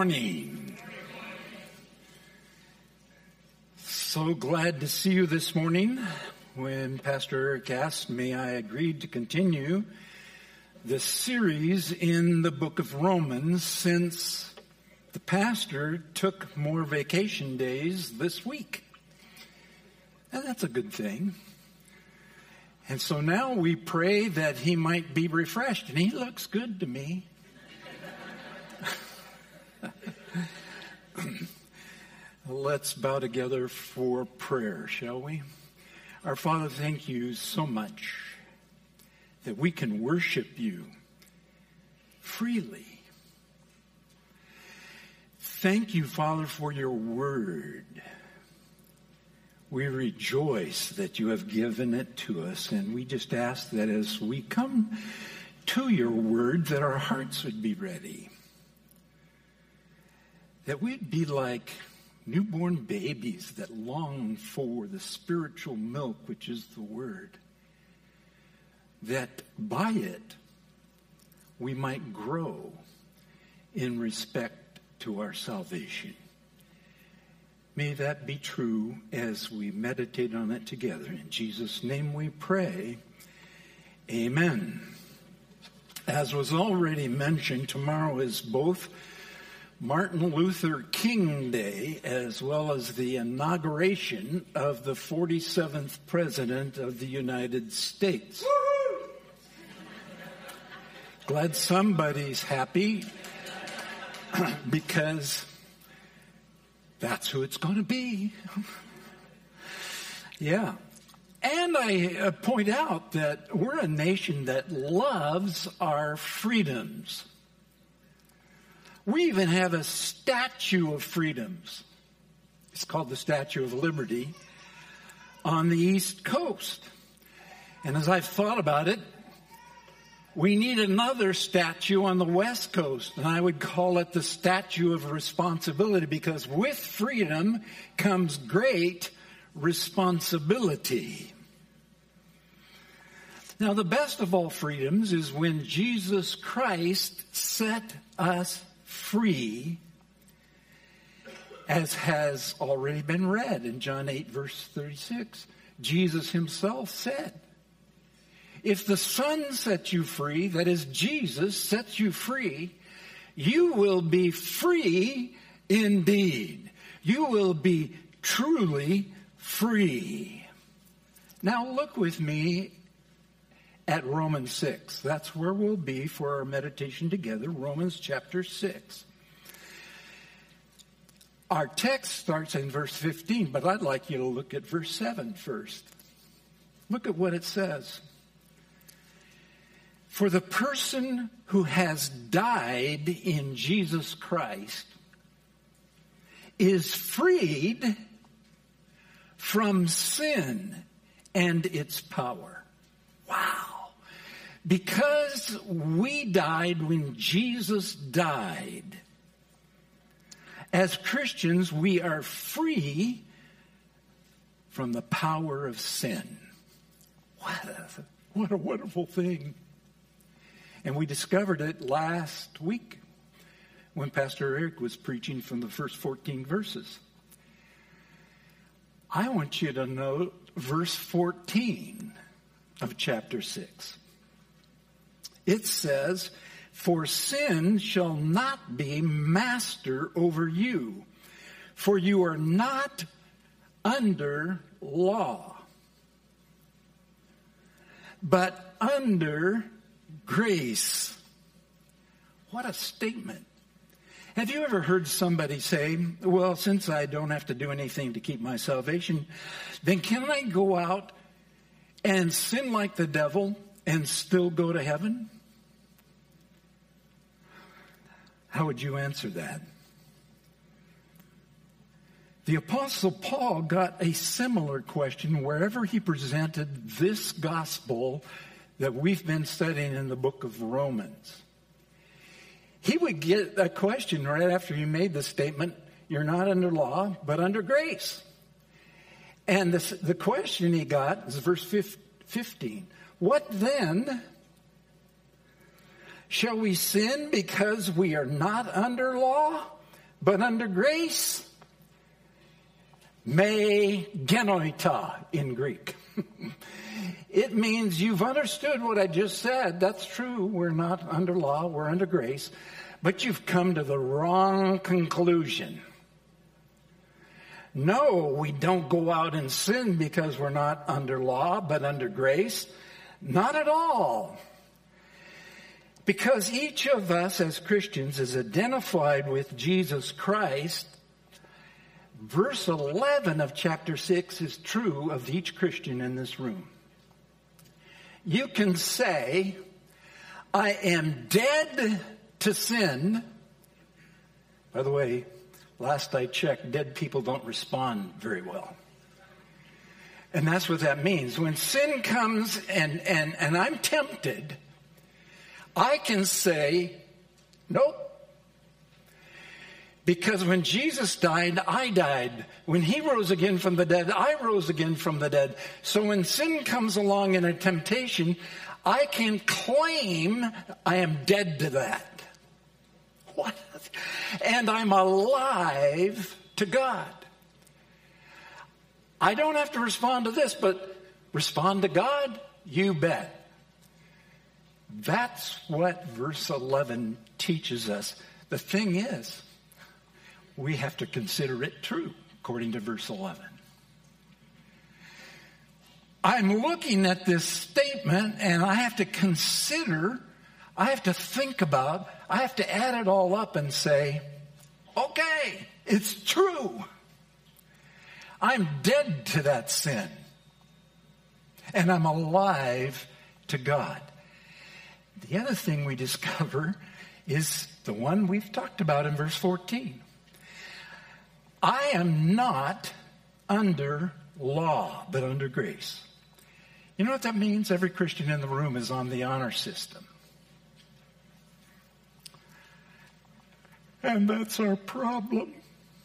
morning. So glad to see you this morning. When Pastor Eric asked me, I agreed to continue the series in the book of Romans since the pastor took more vacation days this week. And that's a good thing. And so now we pray that he might be refreshed, and he looks good to me. Let's bow together for prayer, shall we? Our Father, thank you so much that we can worship you freely. Thank you, Father, for your word. We rejoice that you have given it to us, and we just ask that as we come to your word, that our hearts would be ready. That we'd be like newborn babies that long for the spiritual milk, which is the word. That by it, we might grow in respect to our salvation. May that be true as we meditate on it together. In Jesus' name we pray. Amen. As was already mentioned, tomorrow is both Martin Luther King Day as well as the inauguration of the 47th President of the United States. Woo-hoo! Glad somebody's happy because that's who it's going to be. Yeah. And I point out that we're a nation that loves our freedoms. We even have a statue of freedoms. It's called the Statue of Liberty on the East Coast. And as I've thought about it, we need another statue on the West Coast. And I would call it the Statue of Responsibility, because with freedom comes great responsibility. Now, the best of all freedoms is when Jesus Christ set us free, as has already been read in John 8, verse 36. Jesus himself said, if the Son sets you free, that is, Jesus sets you free, you will be free indeed. You will be truly free. Now look with me at Romans 6. That's where we'll be for our meditation together, Romans chapter 6. Our text starts in verse 15, but I'd like you to look at verse 7 first. Look at what it says. For the person who has died in Jesus Christ is freed from sin and its power. Wow. Because we died when Jesus died, as Christians, we are free from the power of sin. What a wonderful thing. And we discovered it last week when Pastor Eric was preaching from the first 14 verses. I want you to note verse 14 of chapter 6. It says, for sin shall not be master over you, for you are not under law, but under grace. What a statement. Have you ever heard somebody say, well, since I don't have to do anything to keep my salvation, then can I go out and sin like the devil and still go to heaven? How would you answer that? The Apostle Paul got a similar question wherever he presented this gospel that we've been studying in the book of Romans. He would get a question right after he made the statement, you're not under law, but under grace. And the question he got is verse 15. What then? Shall we sin because we are not under law? but under grace. Me genoita in Greek. It means you've understood what I just said. That's true. We're not under law. We're under grace. But you've come to the wrong conclusion. No, we don't go out and sin because we're not under law, but under grace. Not at all. Because each of us as Christians is identified with Jesus Christ. Verse 11 of chapter 6 is true of each Christian in this room. You can say, I am dead to sin. By the way, last I checked, dead people don't respond very well. And that's what that means. When sin comes and I'm tempted, I can say, nope. Because when Jesus died, I died. When he rose again from the dead, I rose again from the dead. So when sin comes along in a temptation, I can claim I am dead to that. What? And I'm alive to God. I don't have to respond to this, but respond to God? You bet. That's what verse 11 teaches us. The thing is, we have to consider it true, according to verse 11. I'm looking at this statement, and I have to consider, I have to think about, I have to add it all up and say, okay, it's true. I'm dead to that sin. And I'm alive to God. The other thing we discover is the one we've talked about in verse 14. I am not under law, but under grace. You know what that means? Every Christian in the room is on the honor system. And that's our problem.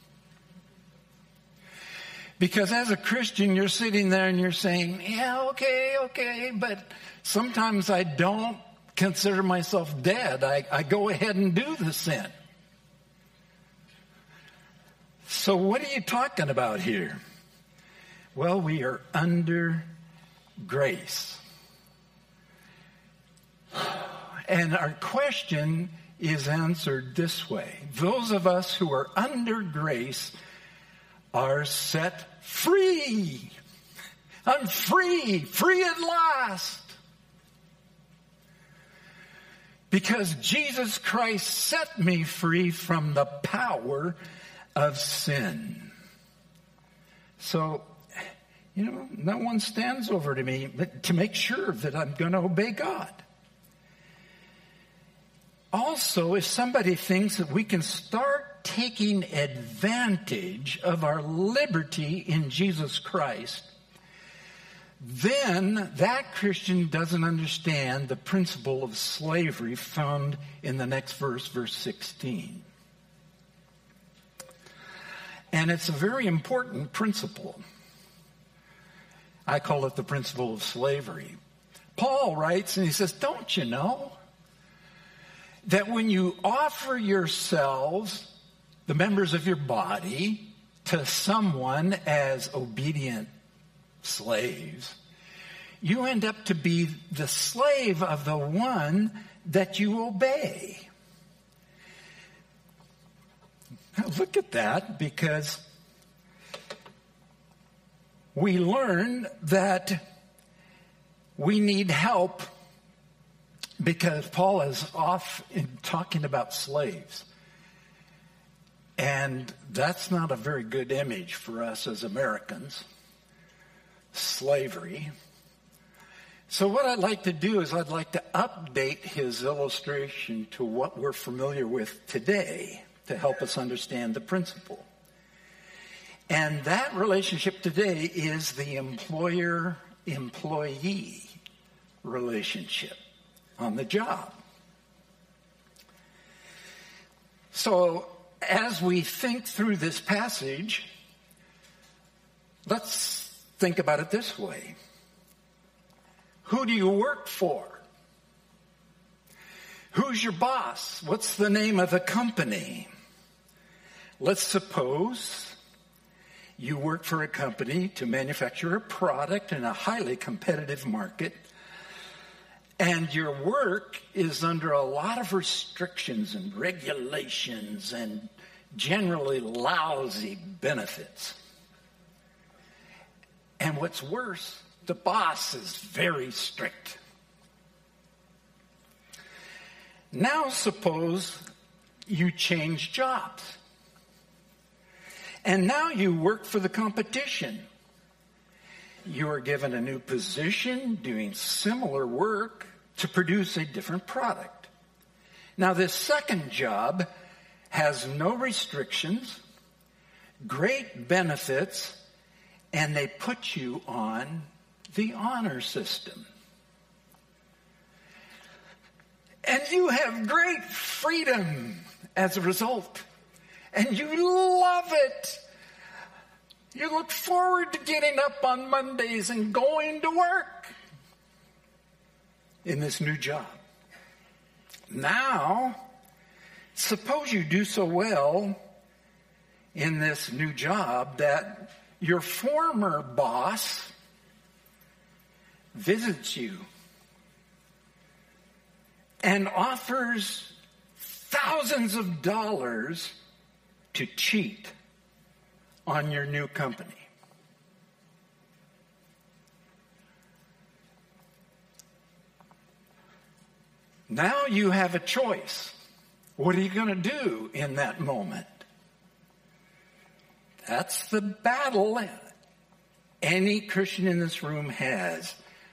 Because as a Christian, you're sitting there and you're saying, yeah, okay, but sometimes I don't consider myself dead. I go ahead and do the sin. So what are you talking about here? Well, we are under grace. And our question is answered this way. Those of us who are under grace are set free. I'm free at last. Because Jesus Christ set me free from the power of sin. So, no one stands over to me to make sure that I'm going to obey God. Also, if somebody thinks that we can start taking advantage of our liberty in Jesus Christ, then that Christian doesn't understand the principle of slavery found in the next verse, verse 16. And it's a very important principle. I call it the principle of slavery. Paul writes, and he says, don't you know that when you offer yourselves, the members of your body, to someone as obedient slaves, you end up to be the slave of the one that you obey. Now look at that, because we learn that we need help, because Paul is off in talking about slaves. And that's not a very good image for us as Americans. Slavery. So what I'd like to do is I'd like to update his illustration to what we're familiar with today to help us understand the principle. And that relationship today is the employer-employee relationship on the job. So as we think through this passage, let's think about it this way. Who do you work for? Who's your boss? What's the name of the company? Let's suppose you work for a company to manufacture a product in a highly competitive market, and your work is under a lot of restrictions and regulations and generally lousy benefits. And what's worse, the boss is very strict. Now suppose you change jobs. And now you work for the competition. You are given a new position doing similar work to produce a different product. Now this second job has no restrictions, great benefits, and they put you on the honor system. And you have great freedom as a result. And you love it. You look forward to getting up on Mondays and going to work in this new job. Now, suppose you do so well in this new job that your former boss visits you and offers thousands of dollars to cheat on your new company. Now you have a choice. What are you going to do in that moment? That's the battle any Christian in this room has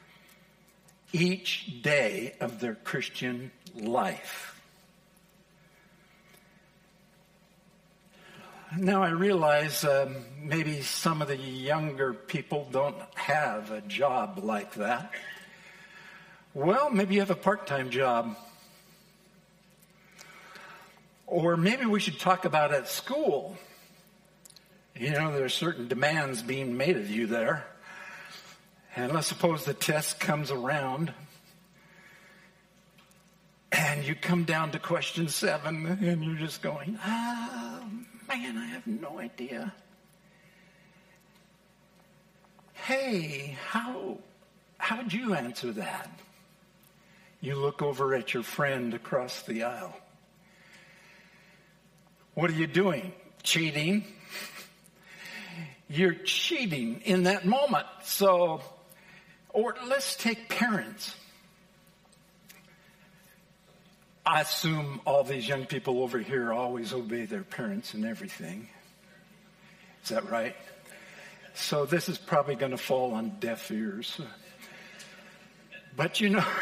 each day of their Christian life. Now I realize maybe some of the younger people don't have a job like that. Well, maybe you have a part-time job. Or maybe we should talk about at school. You know, there are certain demands being made of you there. And let's suppose the test comes around and you come down to question 7 and you're just going, man, I have no idea. Hey, how'd you answer that? You look over at your friend across the aisle. What are you doing? Cheating? You're cheating in that moment. So, or let's take parents. I assume all these young people over here always obey their parents and everything. Is that right? So this is probably going to fall on deaf ears. But you know,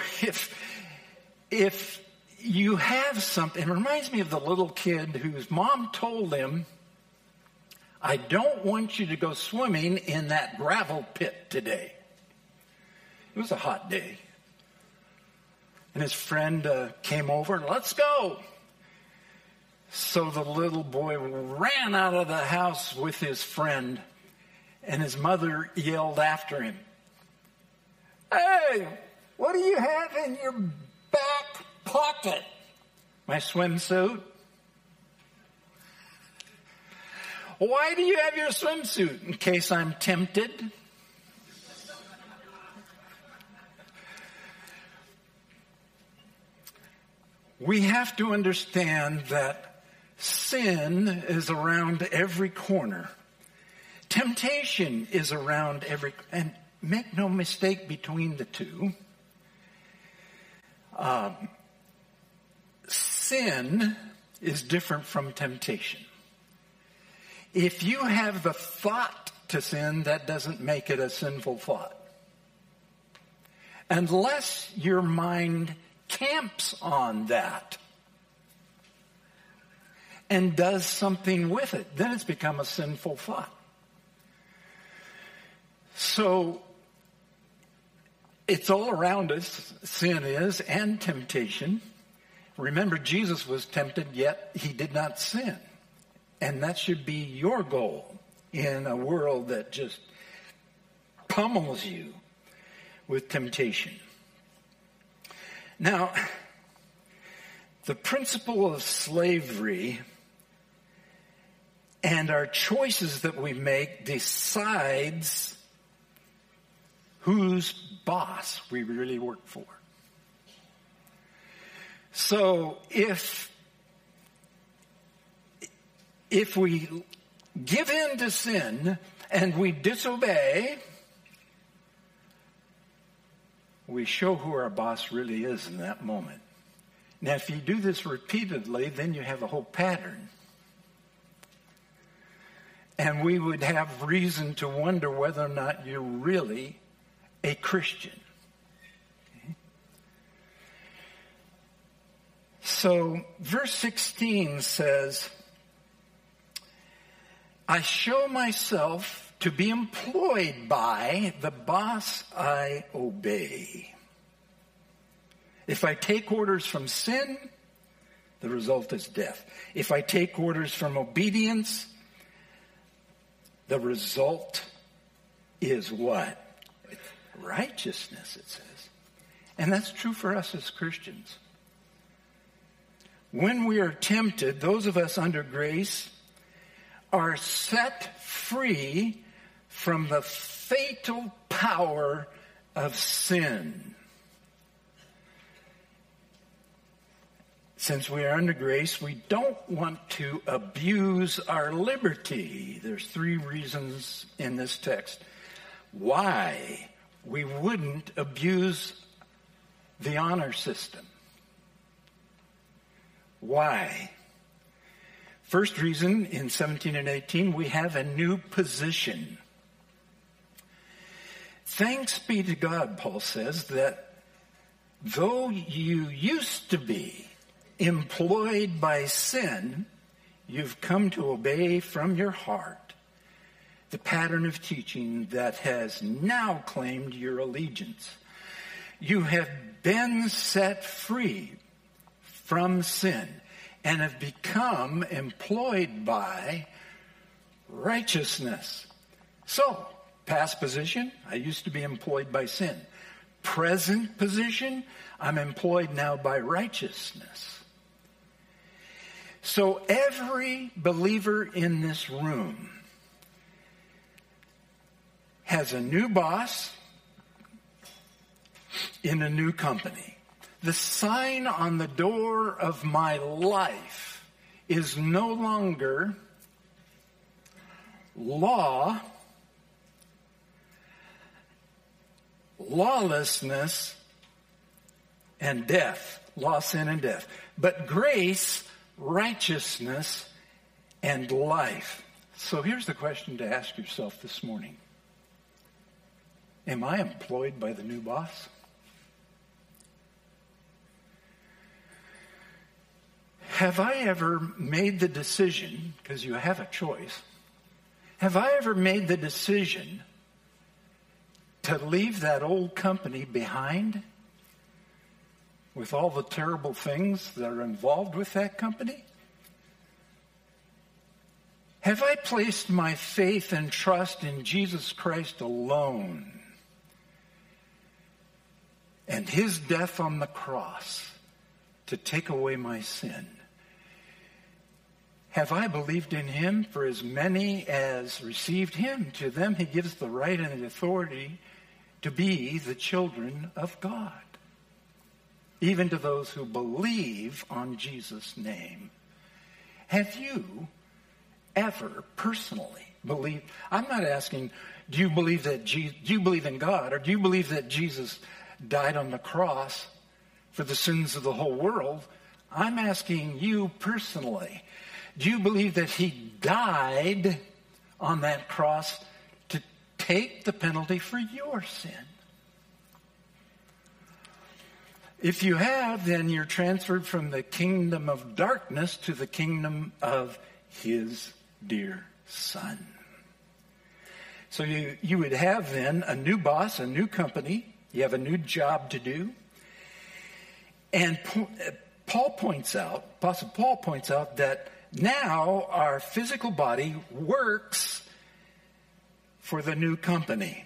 if you have something, it reminds me of the little kid whose mom told him, I don't want you to go swimming in that gravel pit today. It was a hot day. And his friend came over and let's go. So the little boy ran out of the house with his friend, and his mother yelled after him, "Hey, what do you have in your back pocket?" "My swimsuit." "Why do you have your swimsuit?" "In case I'm tempted." We have to understand that sin is around every corner. Temptation is around and make no mistake between the two. Sin is different from temptation. If you have the thought to sin, that doesn't make it a sinful thought. Unless your mind camps on that and does something with it, then it's become a sinful thought. So it's all around us, sin is, and temptation. Remember, Jesus was tempted, yet he did not sin. And that should be your goal in a world that just pummels you with temptation. Now, the principle of slavery And our choices that we make decides whose boss we really work for. So if we give in to sin and we disobey, we show who our boss really is in that moment. Now, if you do this repeatedly, then you have a whole pattern. And we would have reason to wonder whether or not you're really a Christian. Okay? So, verse 16 says, I show myself to be employed by the boss I obey. If I take orders from sin, the result is death. If I take orders from obedience, the result is what? Righteousness, it says. And that's true for us as Christians. When we are tempted, those of us under grace are set free from the fatal power of sin. Since we are under grace, we don't want to abuse our liberty. There's 3 reasons in this text why we wouldn't abuse the honor system. Why? First reason, in 17 and 18, we have a new position. Thanks be to God, Paul says, that though you used to be employed by sin, you've come to obey from your heart the pattern of teaching that has now claimed your allegiance. You have been set free from sin and have become employed by righteousness. So, past position, I used to be employed by sin. Present position, I'm employed now by righteousness. So every believer in this room has a new boss in a new company. The sign on the door of my life is no longer law, lawlessness, and death. Law, sin, and death. But grace, righteousness, and life. So here's the question to ask yourself this morning. Am I employed by the new boss? Have I ever made the decision, because you have a choice, have I ever made the decision to leave that old company behind with all the terrible things that are involved with that company? Have I placed my faith and trust in Jesus Christ alone and his death on the cross to take away my sin? Have I believed in him? For as many as received him, to them he gives the right and the authority to be the children of God, even to those who believe on Jesus' name. Have you ever personally believed? I'm not asking, do you believe in God, or do you believe that Jesus died on the cross for the sins of the whole world? I'm asking you personally, do you believe that he died on that cross to take the penalty for your sin? If you have, then you're transferred from the kingdom of darkness to the kingdom of his dear Son. So you would have then a new boss, a new company. You have a new job to do. And Apostle Paul points out that now our physical body works for the new company.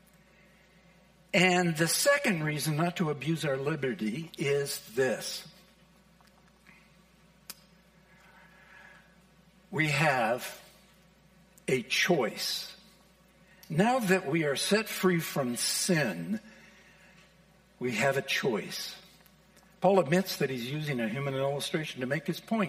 And the second reason not to abuse our liberty is this. We have a choice. Now that we are set free from sin, we have a choice. Paul admits that he's using a human illustration to make his point.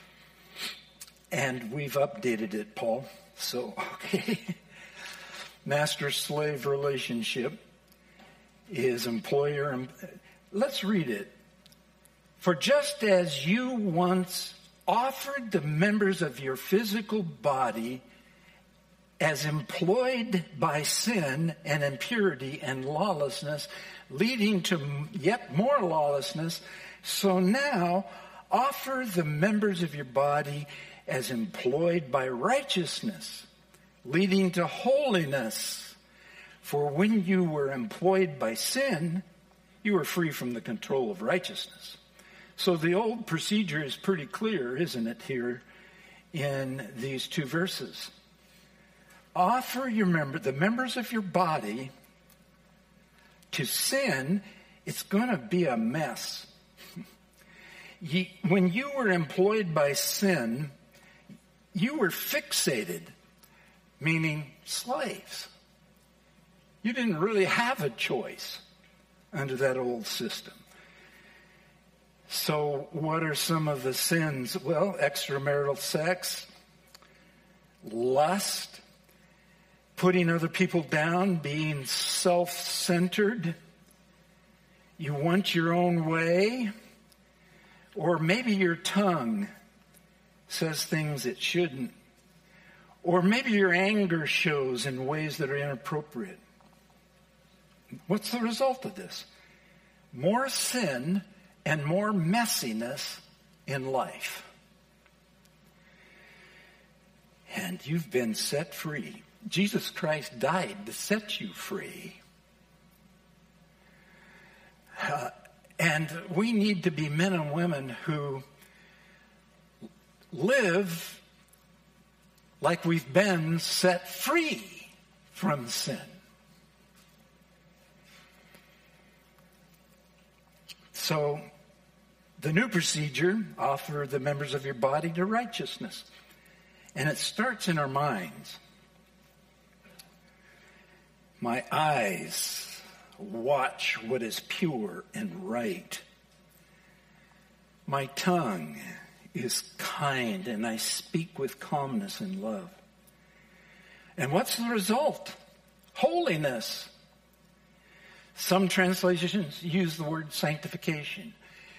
And we've updated it, Paul. So, okay. Master-slave relationship is employer. Let's read it. For just as you once offered the members of your physical body as employed by sin and impurity and lawlessness, leading to yet more lawlessness, so now offer the members of your body as employed by righteousness, leading to holiness. For when you were employed by sin, you were free from the control of righteousness. So the old procedure is pretty clear, isn't it, here in these two verses? Offer the members of your body to sin. It's going to be a mess. When you were employed by sin, you were fixated, meaning slaves. You didn't really have a choice under that old system. So what are some of the sins? Well, extramarital sex, lust, putting other people down, being self-centered. You want your own way. Or maybe your tongue says things it shouldn't. Or maybe your anger shows in ways that are inappropriate. What's the result of this? More sin and more messiness in life. And you've been set free. Jesus Christ died to set you free. And we need to be men and women who live like we've been set free from sin. So, the new procedure, offer the members of your body to righteousness. And it starts in our minds. My eyes watch what is pure and right. My tongue is kind, and I speak with calmness and love. And what's the result? Holiness. Some translations use the word sanctification.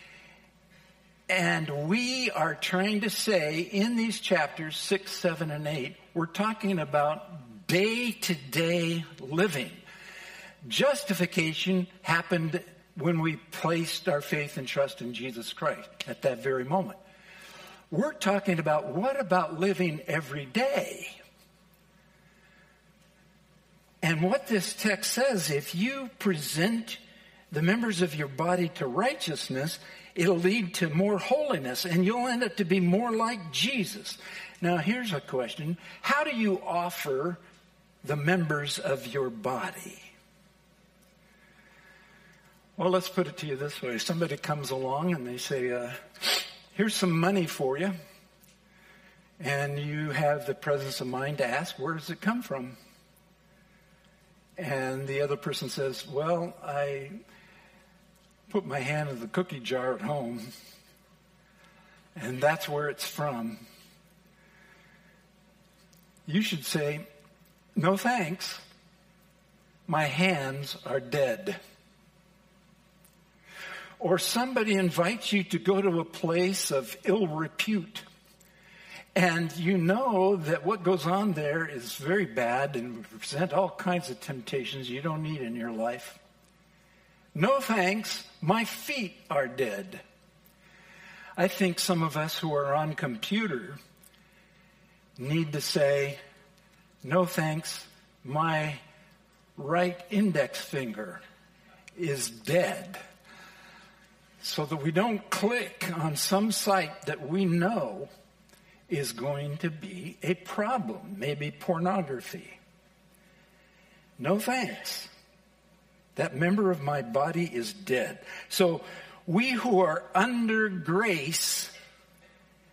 And we are trying to say in these chapters 6, 7, and 8, we're talking about day-to-day living. Justification happened when we placed our faith and trust in Jesus Christ at that very moment. We're talking about what about living every day? And what this text says, if you present the members of your body to righteousness, it'll lead to more holiness, and you'll end up to be more like Jesus. Now, here's a question. How do you offer the members of your body? Well, let's put it to you this way. Somebody comes along and they say, here's some money for you. And you have the presence of mind to ask, where does it come from? And the other person says, well, I put my hand in the cookie jar at home, and that's where it's from. You should say, no thanks. My hands are dead. Or somebody invites you to go to a place of ill repute, and you know that what goes on there is very bad and present all kinds of temptations you don't need in your life. No thanks, my feet are dead. I think some of us who are on computer need to say, no thanks, my right index finger is dead. So that we don't click on some site that we know is going to be a problem, maybe pornography. No thanks. That member of my body is dead. So we who are under grace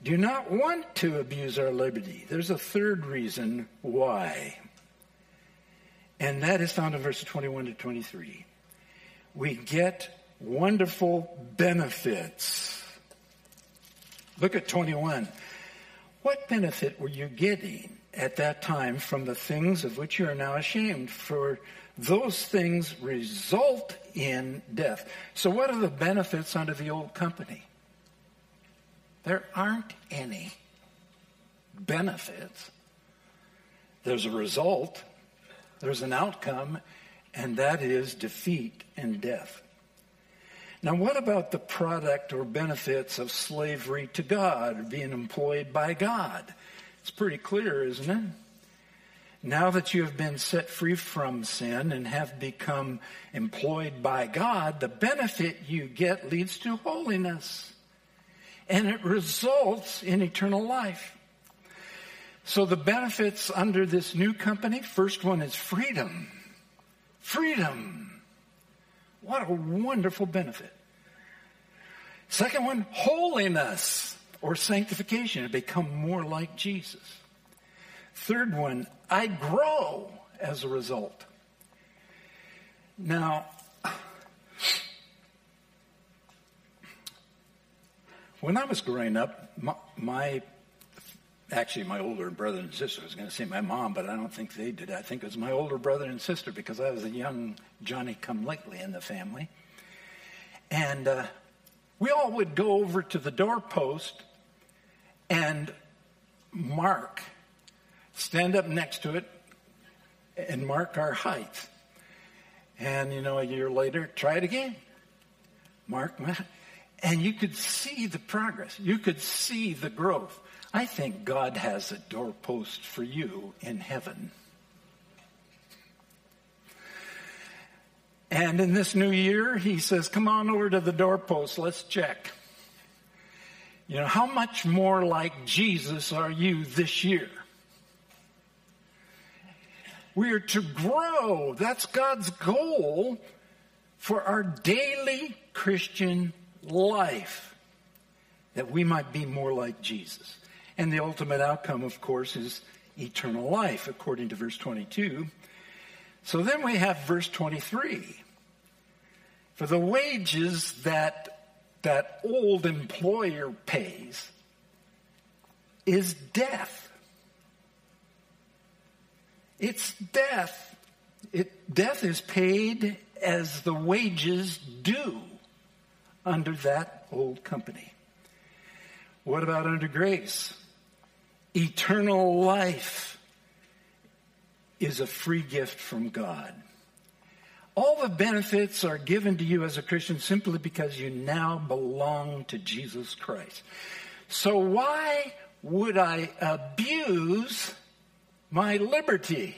do not want to abuse our liberty. There's a third reason why. And that is found in verses 21 to 23. We get wonderful benefits. Look at 21. What benefit were you getting at that time from the things of which you are now ashamed? For those things result in death. So what are the benefits under the old company? There aren't any benefits. There's a result, there's an outcome, and that is defeat and death. Now, what about the product or benefits of slavery to God, or being employed by God? It's pretty clear, isn't it? Now that you have been set free from sin and have become employed by God, the benefit you get leads to holiness. And it results in eternal life. So the benefits under this new company, first one is freedom. Freedom. What a wonderful benefit. Second one, holiness or sanctification, to become more like Jesus. Third one, I grow as a result. Now, when I was growing up, my older brother and sister, I was going to say my mom, but I don't think they did. I think it was my older brother and sister, because I was a young Johnny-come-lately in the family. And we all would go over to the doorpost and stand up next to it and mark our height. And, a year later, try it again. Mark. And you could see the progress. You could see the growth. I think God has a doorpost for you in heaven. And in this new year, he says, come on over to the doorpost. Let's check. How much more like Jesus are you this year? We are to grow. That's God's goal for our daily Christian life, that we might be more like Jesus. And the ultimate outcome, of course, is eternal life, according to verse 22. So then we have verse 23. For the wages that old employer pays is death. It's death. Death is paid as the wages due under that old company. What about under grace? Eternal life is a free gift from God. All the benefits are given to you as a Christian simply because you now belong to Jesus Christ. So why would I abuse my liberty?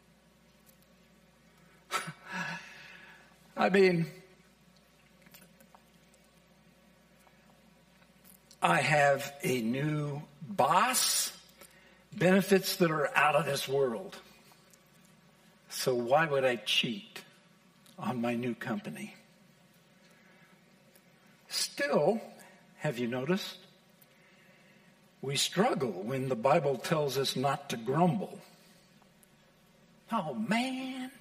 I mean, I have a new boss, benefits that are out of this world. So why would I cheat on my new company? Still, have you noticed? We struggle when the Bible tells us not to grumble. Oh, man.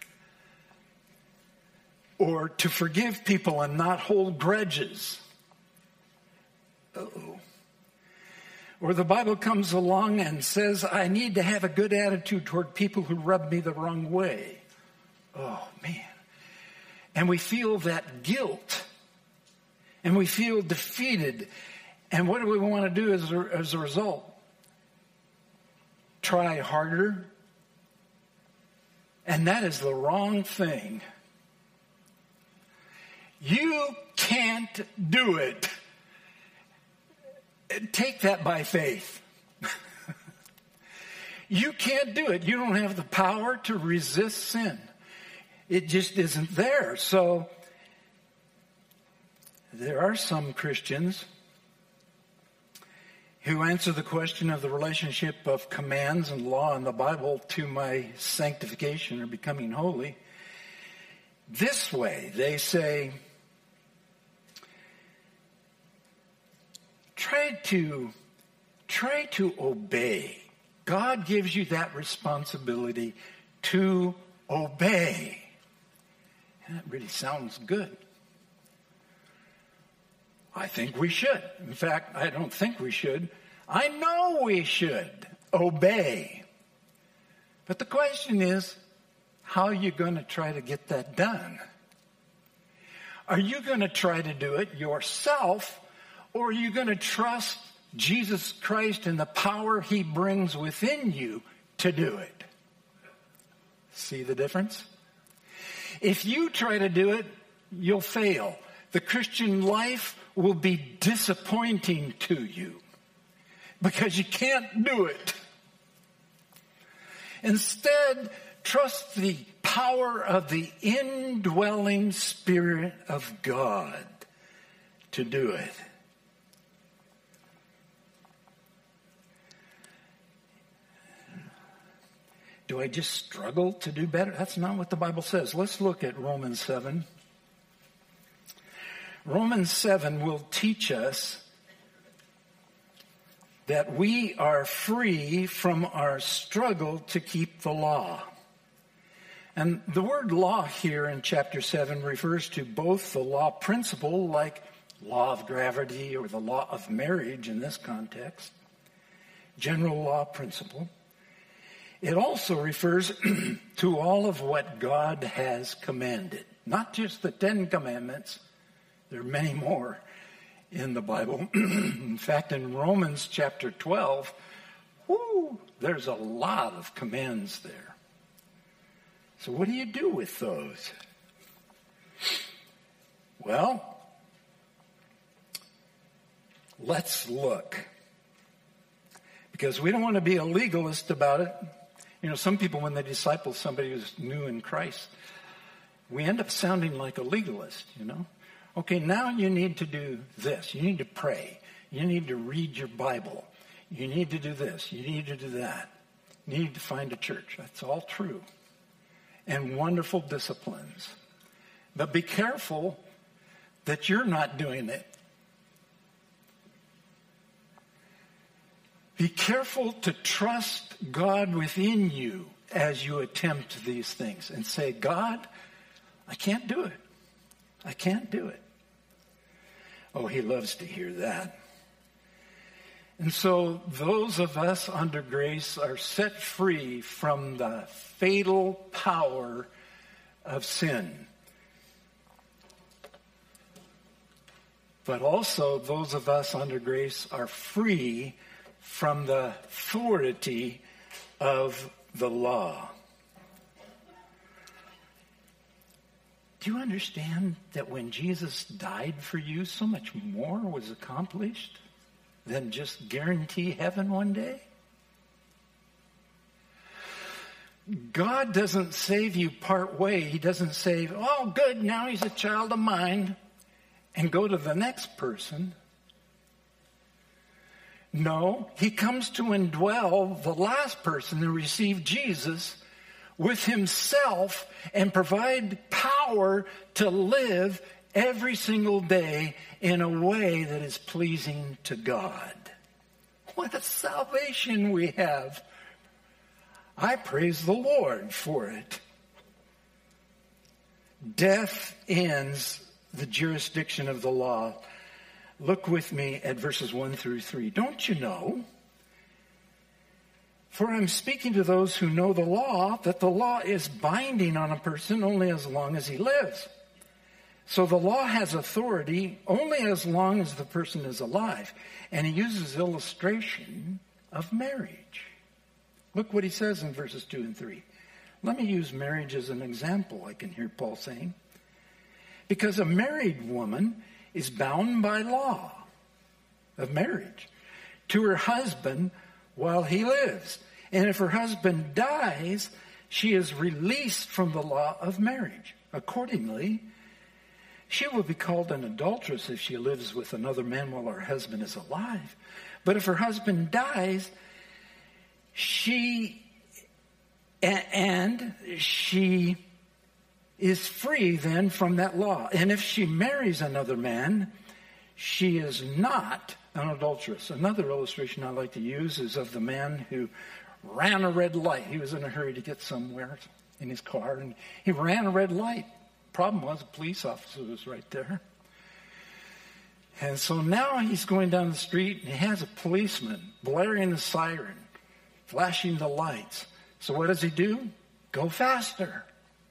Or to forgive people and not hold grudges. Uh-oh. Or the Bible comes along and says, I need to have a good attitude toward people who rub me the wrong way. Oh, man. And we feel that guilt. And we feel defeated. And what do we want to do as a result? Try harder. And that is the wrong thing. You can't do it. Take that by faith. You can't do it. You don't have the power to resist sin. It just isn't there. So there are some Christians who answer the question of the relationship of commands and law in the Bible to my sanctification or becoming holy this way. They say, try to try to obey. God gives you that responsibility to obey. And that really sounds good. I think we should. In fact, I don't think we should. I know we should obey. But the question is, how are you going to try to get that done? Are you going to try to do it yourself, or are you going to trust Jesus Christ and the power he brings within you to do it? See the difference? If you try to do it, you'll fail. The Christian life will be disappointing to you because you can't do it. Instead, trust the power of the indwelling Spirit of God to do it. Do I just struggle to do better? That's not what the Bible says. Let's look at Romans 7. Romans 7 will teach us that we are free from our struggle to keep the law. And the word law here in chapter 7 refers to both the law principle, like law of gravity or the law of marriage in this context, general law principle. It also refers to all of what God has commanded, not just the 10 Commandments. There are many more in the Bible. In fact, in Romans chapter 12, there's a lot of commands there. So what do you do with those? Well, let's look. Because we don't want to be a legalist about it. You know, some people, when they disciple somebody who's new in Christ, we end up sounding like a legalist, you know. Okay, now you need to do this. You need to pray. You need to read your Bible. You need to do this. You need to do that. You need to find a church. That's all true. And wonderful disciplines. But be careful that you're not doing it. Be careful to trust God within you as you attempt these things and say, God, I can't do it. I can't do it. Oh, he loves to hear that. And so those of us under grace are set free from the fatal power of sin. But also those of us under grace are free from the authority of the law. Do you understand that when Jesus died for you, so much more was accomplished than just guarantee heaven one day? God doesn't save you part way. He doesn't say, oh, good, now he's a child of mine, and go to the next person. No, he comes to indwell the last person who received Jesus with himself and provide power to live every single day in a way that is pleasing to God. What a salvation we have. I praise the Lord for it. Death ends the jurisdiction of the law. Look with me at verses 1 through 3. Don't you know? For I'm speaking to those who know the law, that the law is binding on a person only as long as he lives. So the law has authority only as long as the person is alive. And he uses illustration of marriage. Look what he says in verses 2 and 3. Let me use marriage as an example, I can hear Paul saying. Because a married woman is bound by law of marriage to her husband while he lives. And if her husband dies, she is released from the law of marriage. Accordingly, she will be called an adulteress if she lives with another man while her husband is alive. But if her husband dies, she is free then from that law. And if she marries another man, she is not an adulteress. Another illustration I like to use is of the man who ran a red light. He was in a hurry to get somewhere in his car, and he ran a red light. Problem was, a police officer was right there. And so now he's going down the street, and he has a policeman blaring the siren, flashing the lights. So what does he do? Go faster.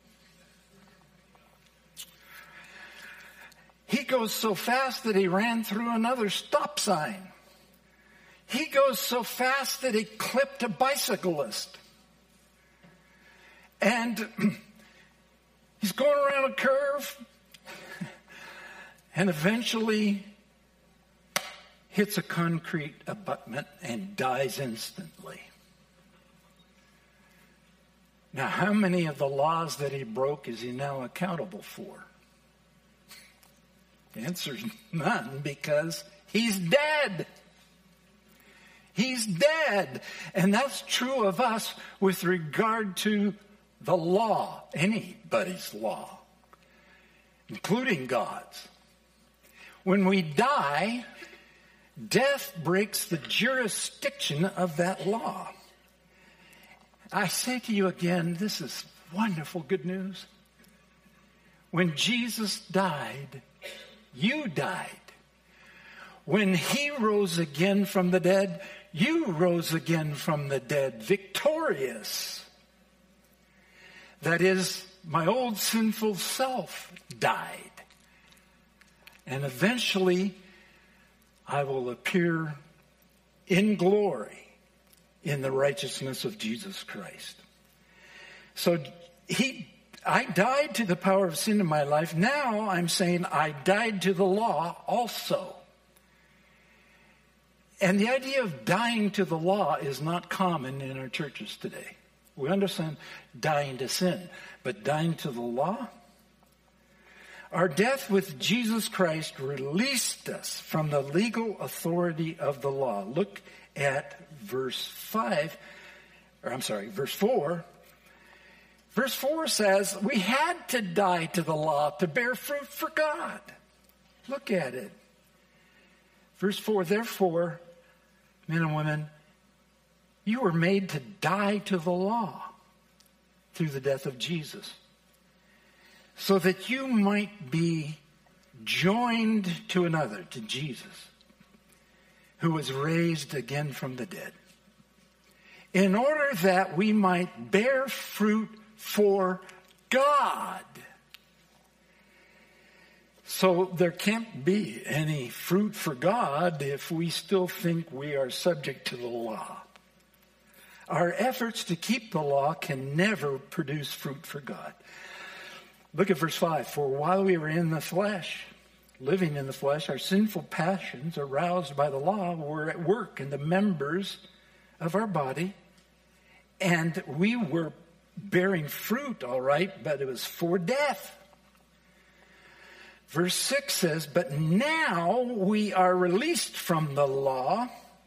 He goes so fast that he ran through another stop sign. He goes so fast that he clipped a bicyclist. And he's going around a curve and eventually hits a concrete abutment and dies instantly. Now, how many of the laws that he broke is he now accountable for? The answer is none, because he's dead. He's dead. And that's true of us with regard to the law, anybody's law, including God's. When we die, death breaks the jurisdiction of that law. I say to you again, this is wonderful good news. When Jesus died, you died. When he rose again from the dead, you rose again from the dead, victorious. That is, my old sinful self died. And eventually, I will appear in glory in the righteousness of Jesus Christ. So I died to the power of sin in my life. Now I'm saying I died to the law also. And the idea of dying to the law is not common in our churches today. We understand dying to sin, but dying to the law? Our death with Jesus Christ released us from the legal authority of the law. Look at verse 4. Verse 4 says, we had to die to the law to bear fruit for God. Look at it. Verse 4, therefore, men and women, you were made to die to the law through the death of Jesus, so that you might be joined to another, to Jesus, who was raised again from the dead, in order that we might bear fruit for God. So there can't be any fruit for God if we still think we are subject to the law. Our efforts to keep the law can never produce fruit for God. Look at verse 5. For while we were in the flesh, living in the flesh, our sinful passions, aroused by the law, were at work in the members of our body. And we were bearing fruit, all right, but it was for death. Verse 6 says, but now we are released from the law,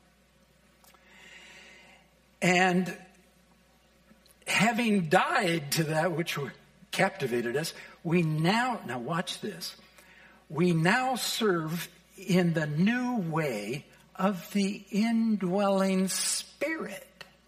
and having died to that which captivated us, we now watch this, we now serve in the new way of the indwelling Spirit.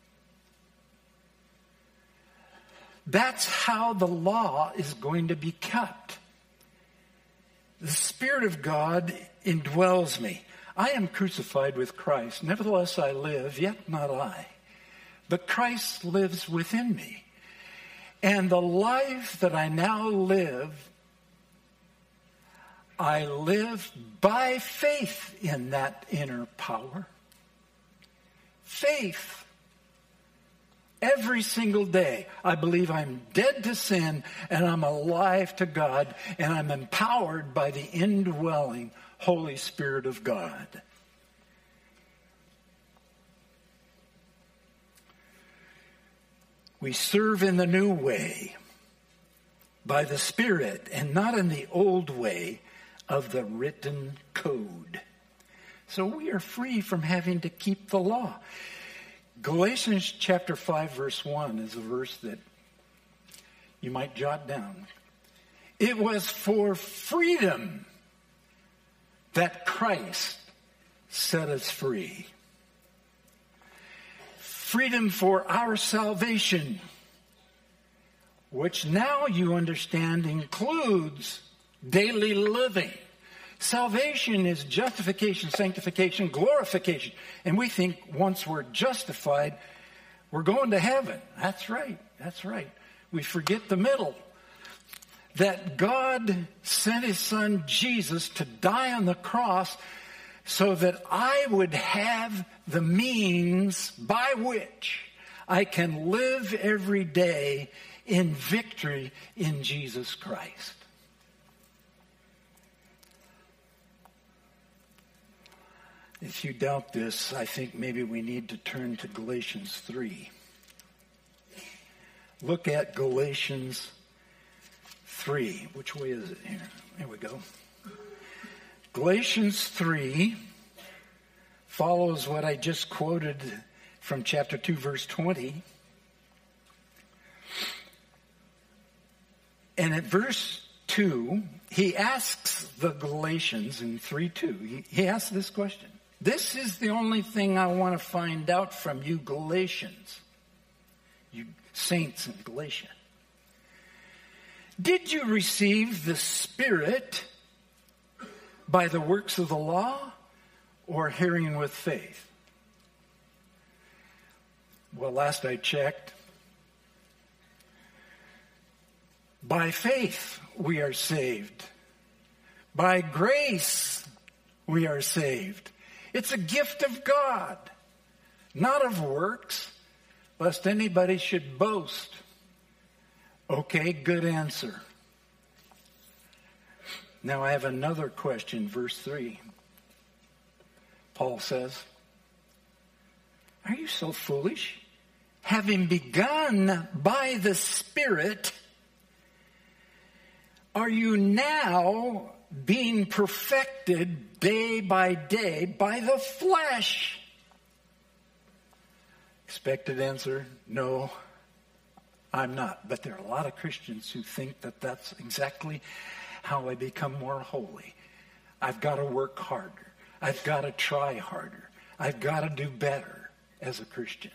That's how the law is going to be kept. The Spirit of God indwells me. I am crucified with Christ. Nevertheless I live, yet not I. But Christ lives within me. And the life that I now live, I live by faith in that inner power. Faith. Every single day, I believe I'm dead to sin and I'm alive to God, and I'm empowered by the indwelling Holy Spirit of God. We serve in the new way by the Spirit and not in the old way of the written code. So we are free from having to keep the law. Galatians chapter 5 verse 1 is a verse that you might jot down. It was for freedom that Christ set us free. Freedom for our salvation, which now you understand includes daily living. Salvation is justification, sanctification, glorification. And we think once we're justified, we're going to heaven. That's right. That's right. We forget the middle. That God sent his son Jesus to die on the cross so that I would have the means by which I can live every day in victory in Jesus Christ. If you doubt this, I think maybe we need to turn to Galatians 3. Look at Galatians 3. Which way is it here? There we go. Galatians 3 follows what I just quoted from chapter 2, verse 20. And at verse 2, he asks the Galatians in 3:2, he asks this question. This is the only thing I want to find out from you Galatians, you saints in Galatia. Did you receive the Spirit by the works of the law or hearing with faith? Well, last I checked, by faith we are saved. By grace we are saved. It's a gift of God, not of works, lest anybody should boast. Okay, good answer. Now I have another question, verse 3. Paul says, are you so foolish? Having begun by the Spirit, are you now being perfected day by day by the flesh? Expected answer, no, I'm not. But there are a lot of Christians who think that that's exactly how I become more holy. I've got to work harder. I've got to try harder. I've got to do better as a Christian.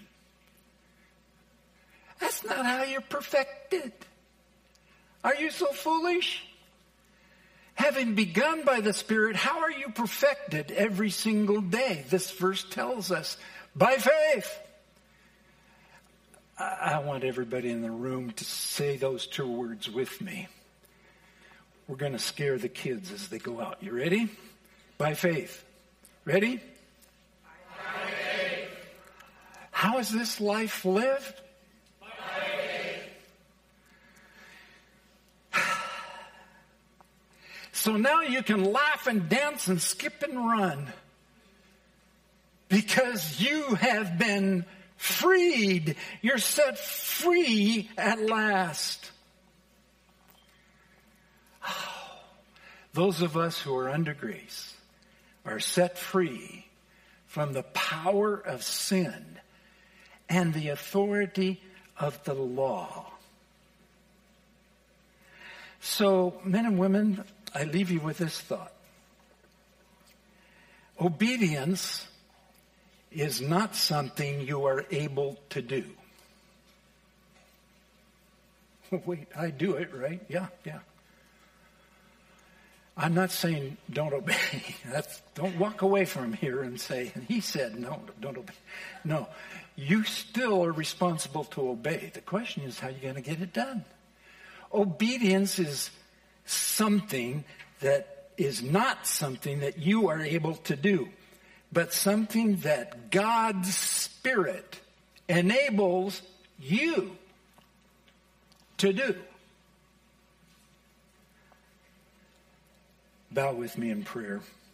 That's not how you're perfected. Are you so foolish? Having begun by the Spirit, how are you perfected every single day? This verse tells us, by faith. I want everybody in the room to say those two words with me. We're going to scare the kids as they go out. You ready? By faith. Ready? By faith. How is this life lived? By faith. So now you can laugh and dance and skip and run because you have been freed. You're set free at last. Those of us who are under grace are set free from the power of sin and the authority of the law. So, men and women, I leave you with this thought. Obedience is not something you are able to do. Wait, I do it, right? Yeah. I'm not saying don't obey. Don't walk away from here and say, he said, no, don't obey. No, you still are responsible to obey. The question is how you're going to get it done. Obedience is something that is not something that you are able to do, but something that God's Spirit enables you to do. Bow with me in prayer.